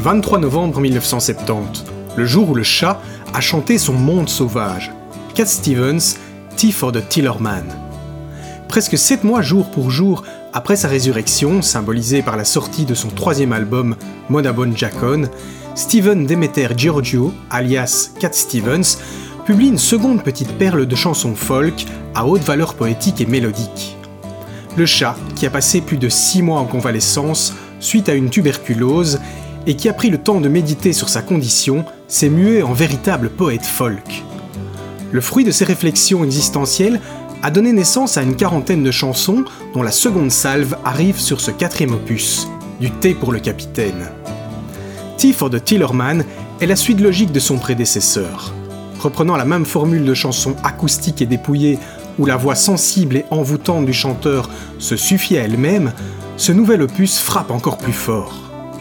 23 novembre 1970, le jour où le chat a chanté son monde sauvage. Cat Stevens, Tea for the Tillerman. Presque 7 mois jour pour jour après sa résurrection, symbolisée par la sortie de son 3e album Monabone Jacon, Stephen Demeter Giorgio, alias Cat Stevens, publie une seconde petite perle de chansons folk à haute valeur poétique et mélodique. Le chat, qui a passé plus de 6 mois en convalescence suite à une tuberculose et qui a pris le temps de méditer sur sa condition, s'est mué en véritable poète folk. Le fruit de ses réflexions existentielles a donné naissance à une quarantaine de chansons dont la seconde salve arrive sur ce 4e opus, du thé pour le capitaine. Tea for the Tillerman est la suite logique de son prédécesseur. Reprenant la même formule de chansons acoustiques et dépouillées où la voix sensible et envoûtante du chanteur se suffit à elle-même, ce nouvel opus frappe encore plus fort.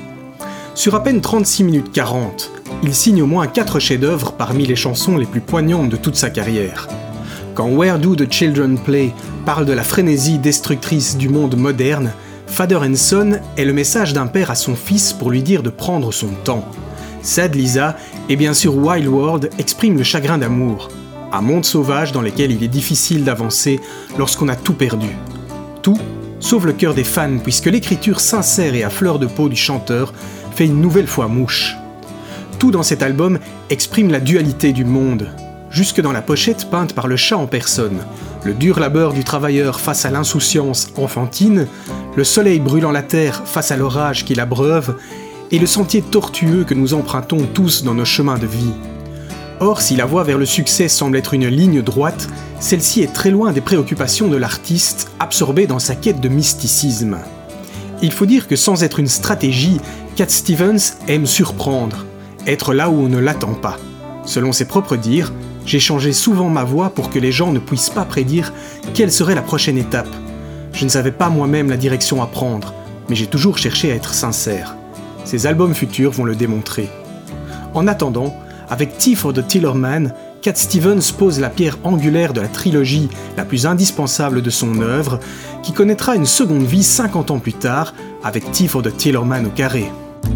Sur à peine 36 minutes 40, il signe au moins 4 chefs-d'œuvre parmi les chansons les plus poignantes de toute sa carrière. Quand Where Do the Children Play parle de la frénésie destructrice du monde moderne, Father and Son est le message d'un père à son fils pour lui dire de prendre son temps. Sad Lisa et bien sûr Wild World expriment le chagrin d'amour, un monde sauvage dans lequel il est difficile d'avancer lorsqu'on a tout perdu. Tout, sauf le cœur des fans puisque l'écriture sincère et à fleur de peau du chanteur fait une nouvelle fois mouche. Tout dans cet album exprime la dualité du monde, jusque dans la pochette peinte par le chat en personne, le dur labeur du travailleur face à l'insouciance enfantine, le soleil brûlant la terre face à l'orage qui l'abreuve, et le sentier tortueux que nous empruntons tous dans nos chemins de vie. Or, si la voie vers le succès semble être une ligne droite, celle-ci est très loin des préoccupations de l'artiste, absorbé dans sa quête de mysticisme. Il faut dire que sans être une stratégie, Cat Stevens aime surprendre, être là où on ne l'attend pas. Selon ses propres dires, j'ai changé souvent ma voix pour que les gens ne puissent pas prédire quelle serait la prochaine étape. Je ne savais pas moi-même la direction à prendre, mais j'ai toujours cherché à être sincère. Ces albums futurs vont le démontrer. En attendant, avec Tea for the Tillerman, Cat Stevens pose la pierre angulaire de la trilogie la plus indispensable de son œuvre, qui connaîtra une seconde vie 50 ans plus tard, avec Tea for the Tillerman au carré.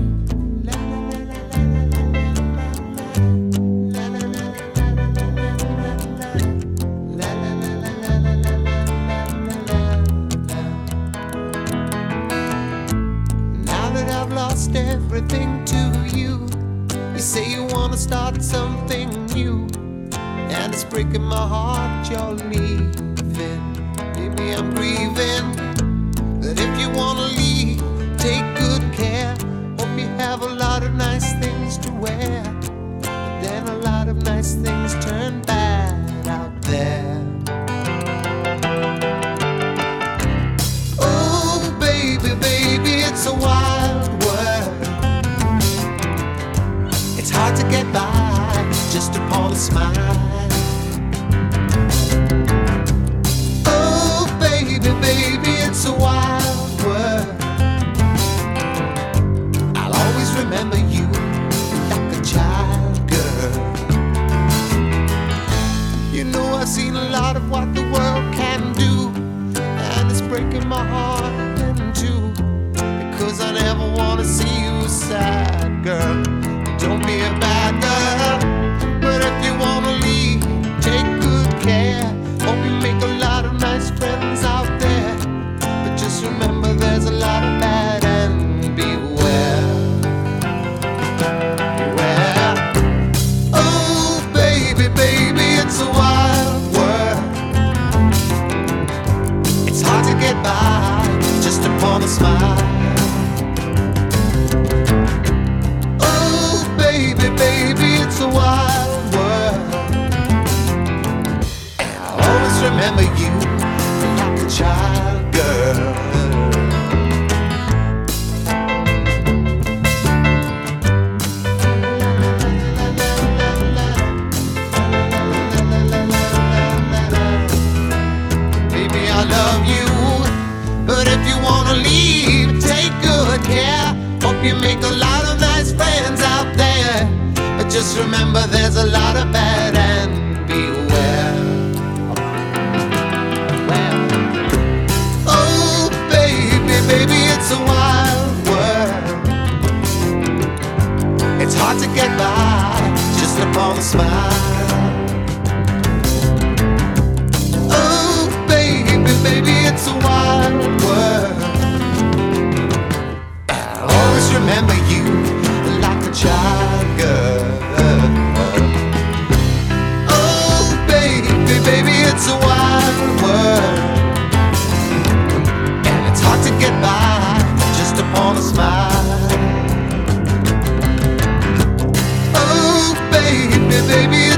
Everything to you. You say you wanna start something new, and it's breaking my heart you're leaving. Maybe I'm grieving, but if you wanna leave, take good care. Hope you have a lot of nice things to wear, but then a lot of nice things turn bad out there. Oh baby, baby, it's a wild world. It's hard to get by just upon a smile. Oh baby, baby, it's a wild world. I'll always remember you like a child, girl. You know I've seen a lot of what the world can do, and it's breaking my heart in two, because I never wanna see you sad, girl. Don't be a bad girl, but if you wanna leave, take good care. Hope you make a lot of nice friends out there, but just remember there's a lot of bad and beware. Beware. Oh baby, baby, it's a wild world. It's hard to get by just upon a smile. Baby, baby, it's a wild world, and I'll always remember you like a child, girl. Baby, I love you, but if you wanna leave, take good care. Hope you make a lot of nice friends out there, but just remember there's a lot of bad and beware. Oh baby, baby, it's a wild world.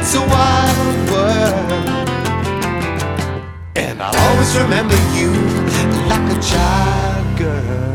It's a wild world, and I'll always remember you like a child girl.